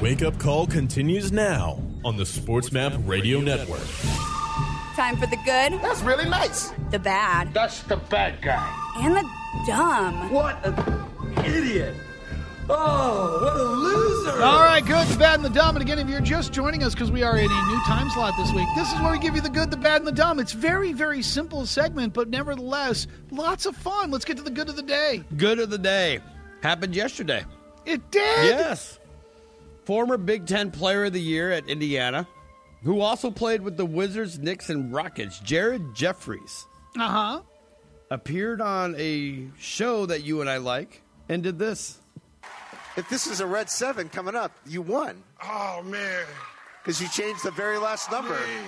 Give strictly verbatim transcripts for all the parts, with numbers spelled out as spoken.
Wake Up Call continues now on the SportsMap Radio Network. Time for the good. That's really nice. The bad. That's the bad guy. And the dumb. What an idiot. Oh, what a loser. All right, good, the bad, and the dumb. And again, if you're just joining us because we are in a new time slot this week, this is where we give you the good, the bad, and the dumb. It's very, very simple segment, but nevertheless, lots of fun. Let's get to the good of the day. Good of the day. Happened yesterday. It did? Yes. Former Big Ten Player of the Year at Indiana, who also played with the Wizards, Knicks, and Rockets, Jared Jeffries, Uh-huh. appeared on a show that you and I like and did this. If this is a red seven coming up, you won. Oh, man. Because you changed the very last number. Man.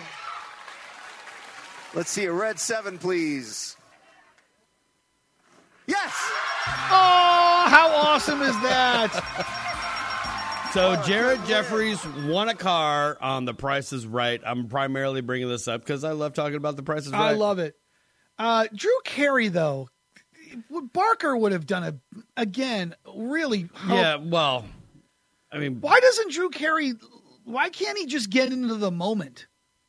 Let's see a red seven, please. Yes! Oh, how awesome is that? So Jared Jeffries won a car on The Price is Right. I'm primarily bringing this up because I love talking about The Price is Right. I love it. Uh, Drew Carey, though, Barker would have done it again. Really? Yeah, well, I mean, why doesn't Drew Carey? Why can't he just get into the moment?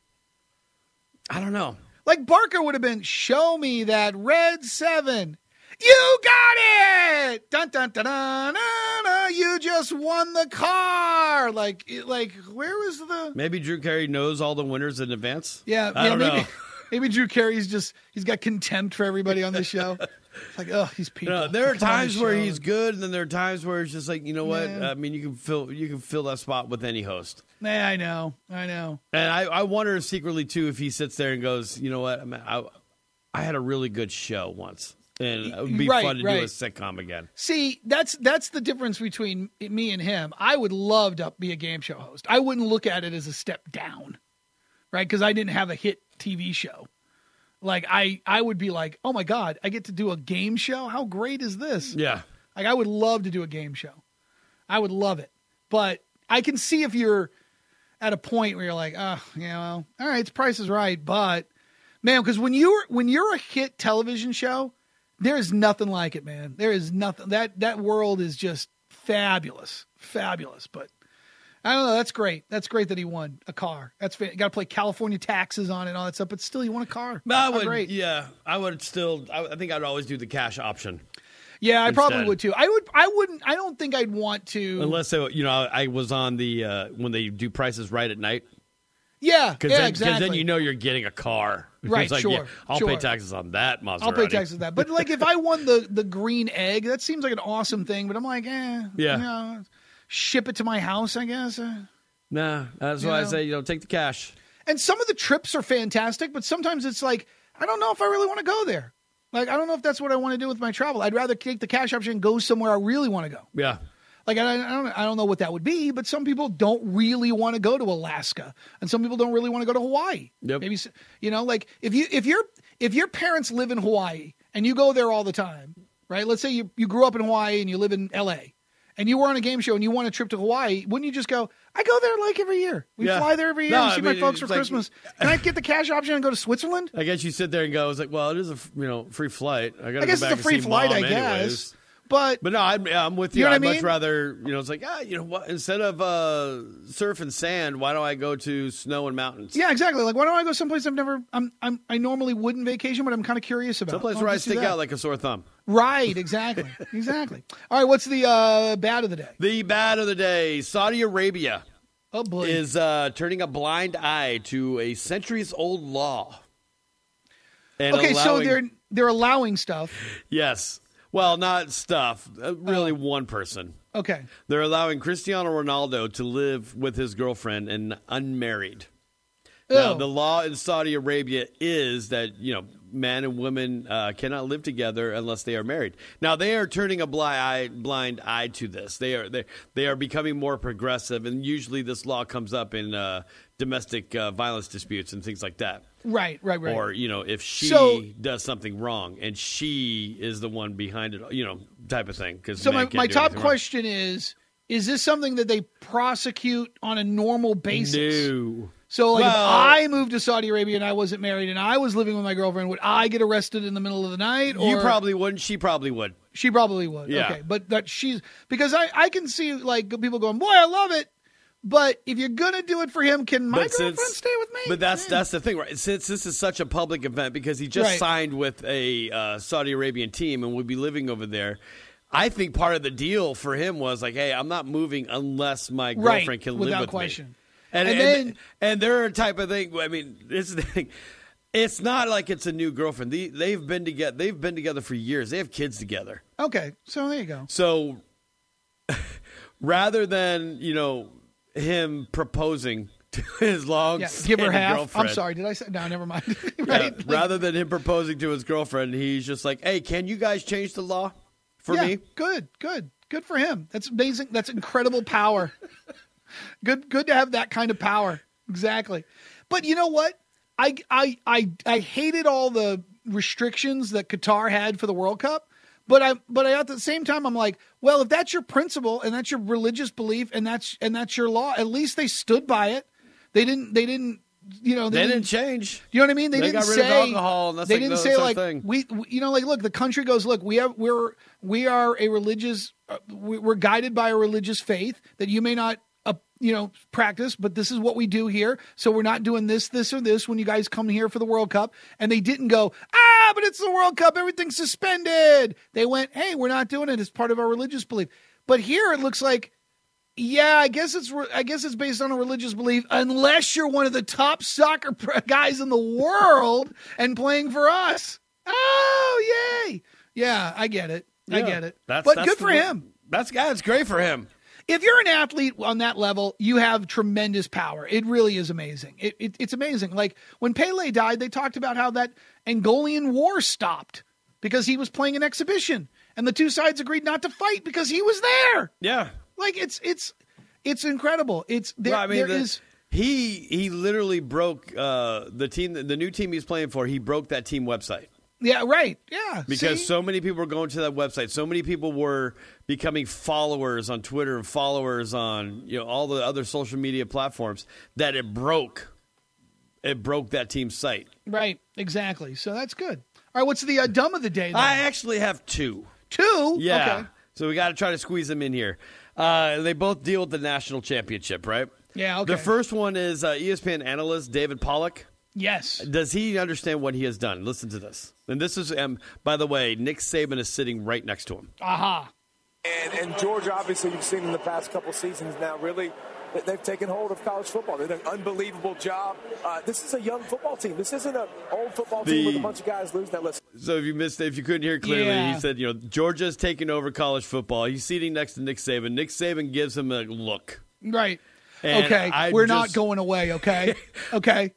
I don't know. Like Barker would have been, show me that red seven. You got it! Dun dun dun dun! dun, dun. You just won the car. Like, like, where was the? Maybe Drew Carey knows all the winners in advance. Yeah, I yeah, don't maybe. know. Maybe Drew Carey's just, he's got contempt for everybody on the show. It's like, oh, these people. You know, there are come on times the where show. he's good, and then there are times where it's just like, you know what? Yeah. I mean, you can fill you can fill that spot with any host. Yeah, I know, I know. And I, I wonder secretly too if he sits there and goes, you know what? I mean, I, I had a really good show once, and it would be Right, fun to right. do a sitcom again. See, that's that's the difference between me and him. I would love to be a game show host. I wouldn't look at it as a step down, right? Because I didn't have a hit T V show. Like, I, I would be like, oh, my God, I get to do a game show? How great is this? Yeah. Like, I would love to do a game show. I would love it. But I can see if you're at a point where you're like, oh, you know, all right, it's Price is Right. But, man, because when you're, when you're a hit television show, there is nothing like it, man. There is nothing. That, that world is just fabulous. Fabulous. But I don't know. That's great. That's great that he won a car. That's got to play California taxes on it and all that stuff. But still, he won a car. But I How would, great. yeah, I would still. I, I think I'd always do the cash option. Yeah, I probably instead. would too. I would. I wouldn't. I don't think I'd want to. Unless they, you know, I was on the uh, when they do Prices Right at night. Yeah, Because yeah, then, exactly. then you know you're getting a car. Right, It's like, sure, yeah, I'll sure. pay taxes on that Maserati. I'll pay taxes on that. But like, if I won the the green egg, that seems like an awesome thing. But I'm like, eh, Yeah. you know, ship it to my house, I guess. Uh, Nah, that's You why I know. say, you know, take the cash. And some of the trips are fantastic, but sometimes it's like, I don't know if I really want to go there. Like, I don't know if that's what I want to do with my travel. I'd rather take the cash option and go somewhere I really want to go. Yeah. Like, I, I don't, I don't know what that would be, but some people don't really want to go to Alaska, and some people don't really want to go to Hawaii. Yep. Maybe, s- you know, like if you if your if your parents live in Hawaii and you go there all the time, right? Let's say you you grew up in Hawaii and you live in L A, and you were on a game show and you want a trip to Hawaii, wouldn't you just go? I go there like every year. We Yeah. fly there every year No, and I see mean, my folks for it's like- Christmas. Can I get the cash option and go to Switzerland? I guess you sit there and go, it's like, well, it is a f- you know free flight. I got I to guess go it's back a free and see flight, Mom I guess. anyways. But But no, I'm, yeah, I'm with you. You know what I'd I much mean? rather, you know, it's like, ah, you know what? Instead of uh, surf and sand, why don't I go to snow and mountains? yeah, exactly. Like, why don't I go someplace I've never? I'm, I'm I normally wouldn't vacation, but I'm kind of curious about. Someplace I'll where I just do stick that. out like a sore thumb. Right, exactly. Exactly. All right, what's the uh, bad of the day? The bad of the day: Saudi Arabia Oh, boy. is uh, turning a blind eye to a centuries-old law. And Okay, so allowing- they're they're allowing stuff. yes, well, not stuff. Uh, really, one person. Okay. They're allowing Cristiano Ronaldo to live with his girlfriend and unmarried. Now, Oh. the law in Saudi Arabia is that, you know, man and women uh, cannot live together unless they are married. Now, they are turning a blind eye, blind eye to this. They are they they are becoming more progressive, and usually this law comes up in uh, domestic uh, violence disputes and things like that. Right, right, right. Or, you know, if she So- does something wrong and she is the one behind it, you know, type of thing. 'cause so men my, can't my do top anything wrong. question is, is this something that they prosecute on a normal basis? No. So, like, if Well- I moved to Saudi Arabia and I wasn't married and I was living with my girlfriend, would I get arrested in the middle of the night? Or You probably wouldn't. She probably would. She probably would. Yeah. Okay, but that she's because I I can see like people going, boy, I love it. But if you're gonna do it for him, can my But girlfriend since- stay with me? But that's Man. that's the thing, right? Since this is such a public event, because he just Right. signed with a uh, Saudi Arabian team and would be living over there, I think part of the deal for him was like, hey, I'm not moving unless my girlfriend Right, can live without with question. me. And And and, then- and they're a type of thing. I mean, this is the thing. It's not like it's a new girlfriend. They, they've been together. They've been together for years. They have kids together. Okay, so there you go. So rather than you know him proposing to his long Yeah, give her half. girlfriend, I'm sorry. Did I say no? Never mind. yeah, right? Like, rather than him proposing to his girlfriend, he's just like, "Hey, can you guys change the law for yeah, me?" good, good, good for him. That's amazing. That's incredible power. good, good to have that kind of power. Exactly. But you know what? I, I, I, I hated all the restrictions that Qatar had for the World Cup. But I, but I, at the same time, I'm like, well, if that's your principle and that's your religious belief and that's and that's your law, at least they stood by it. They didn't. They didn't. You know, They, they, didn't change. You know what I mean? They, They didn't got rid say of alcohol, and that's they like, didn't no, say that's our like thing. we, we- you know, like look, the country goes, look, we have we're we are a religious, uh, we- we're guided by a religious faith that you may not, uh, you know, practice, but this is what we do here. So we're not doing this, this, or this when you guys come here for the World Cup. And they didn't go, ah, but it's the World Cup, everything's suspended. They went, hey, we're not doing it. It's part of our religious belief. But here it looks like, yeah, I guess it's I guess it's based on a religious belief, unless you're one of the top soccer pr- guys in the world and playing for us. Oh, yay! Yeah, I get it. I Yeah. get it. That's, but that's good the for way- him. That's yeah, it's great for him. If you're an athlete on that level, you have tremendous power. It really is amazing. It, it, it's amazing. Like when Pele died, they talked about how that Angolan war stopped because he was playing an exhibition, and the two sides agreed not to fight because he was there. Yeah. Like it's it's it's incredible. It's there. Well, I mean, there the- is he he literally broke uh, the team, the new team he's playing for. He broke that team website. yeah right yeah Because See? so many people were going to that website. So many people were becoming followers on Twitter and followers on you know all the other social media platforms that it broke. It broke that team's site. right exactly. So that's good. All right, what's the uh, dumb of the day? Then? I actually have two. Two. Yeah. Okay. So we got to try to squeeze them in here. Uh, they both deal with the national championship, right? Yeah. Okay. The first one is uh, E S P N analyst David Pollack. Yes. Does he understand what he has done? Listen to this. And this is, um, by the way, Nick Saban is sitting right next to him. Aha. And, and Georgia, obviously, you've seen in the past couple seasons now, really, that they've taken hold of college football. They've done an unbelievable job. Uh, this is a young football team. This isn't an old football team The- with a bunch of guys losing that list. So if you missed, if you couldn't hear clearly, Yeah. he said, you know, Georgia's taking over college football. He's seating next to Nick Saban. Nick Saban gives him a look. Right. And okay. I We're not just- going away. Okay. Okay.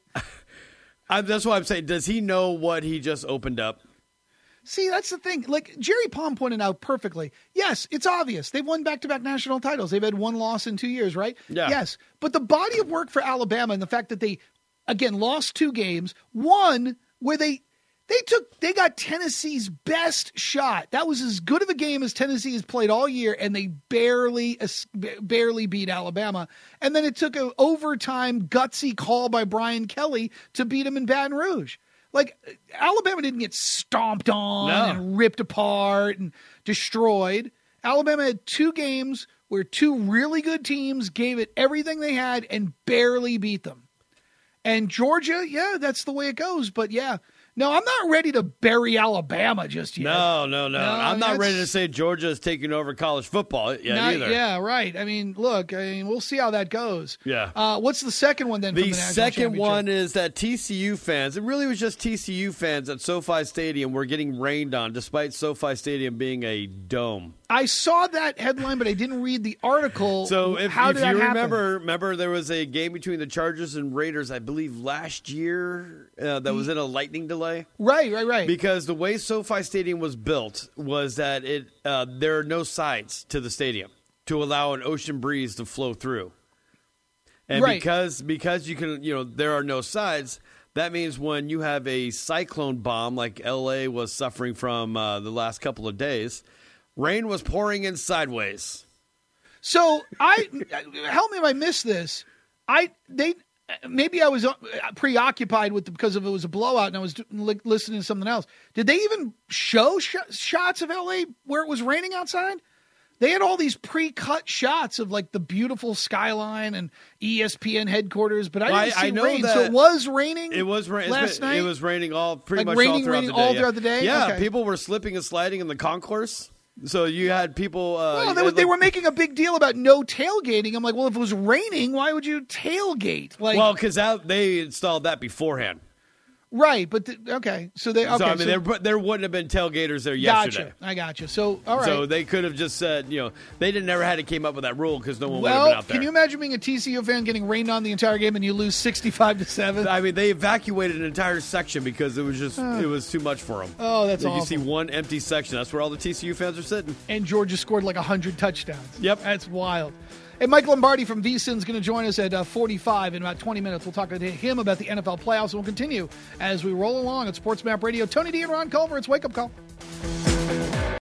I, that's why I'm saying, does he know what he just opened up? See, that's the thing. Like Jerry Palm pointed out perfectly. Yes, it's obvious. They've won back-to-back national titles. They've had one loss in two years, right? Yeah. Yes. But the body of work for Alabama and the fact that they, again, lost two games, one where they they took they got Tennessee's best shot. That was as good of a game as Tennessee has played all year, and they barely barely beat Alabama. And then it took an overtime gutsy call by Brian Kelly to beat them in Baton Rouge. Like, Alabama didn't get stomped on No. and ripped apart and destroyed. Alabama had two games where two really good teams gave it everything they had and barely beat them. And Georgia, yeah, that's the way it goes. But, yeah, no, I'm not ready to bury Alabama just yet. No, no, no. No, I'm not that's- ready to say Georgia is taking over college football yet Not- either. yeah, right. I mean, look, I mean, we'll see how that goes. Yeah. Uh, what's the second one then? The, from the national second championship? one is that T C U fans, it really was just T C U fans at SoFi Stadium were getting rained on, despite SoFi Stadium being a dome. I saw that headline, but I didn't read the article. So if, how if did you that happen? remember, remember there was a game between the Chargers and Raiders, I believe last year, uh, that was in a lightning delay. Right, right, right. Because the way SoFi Stadium was built was that it uh, there are no sides to the stadium to allow an ocean breeze to flow through. And Right. because because you can you know there are no sides, that means when you have a cyclone bomb like L A was suffering from uh, the last couple of days, rain was pouring in sideways. So I help me if I missed this. I they maybe I was uh, preoccupied with the, because of it was a blowout and I was li- listening to something else. Did they even show sh- shots of L A where it was raining outside? They had all these pre-cut shots of like the beautiful skyline and E S P N headquarters, but I Well, didn't I- see I know rain. that So it was raining. It was rain last night. It was raining all pretty Like much raining, all throughout raining the day. all yeah. throughout the day? Yeah, Okay. people were slipping and sliding in the concourse. So you had people. Uh, Well, they, were- they were making a big deal about no tailgating. I'm like, well, if it was raining, why would you tailgate? Like, well, because they installed that beforehand. right, but th- okay, so they okay. so I mean, so, there, there wouldn't have been tailgaters there yesterday. gotcha. I got you. So all right. So they could have just said, you know, they didn't never had to came up with that rule because no one would have well, been out there. can you imagine being a T C U fan getting rained on the entire game and you lose sixty-five to seven? I mean, they evacuated an entire section because it was just it was too much for them. Oh, that's You awful. see one empty section. That's where all the T C U fans are sitting. And Georgia scored like one hundred touchdowns. Yep. That's wild. And Mike Lombardi from VSiN is going to join us at uh, forty-five in about twenty minutes. We'll talk to him about the N F L playoffs, and we'll continue as we roll along at Sports Map Radio. Tony D and Ron Culver, it's Wake Up Call.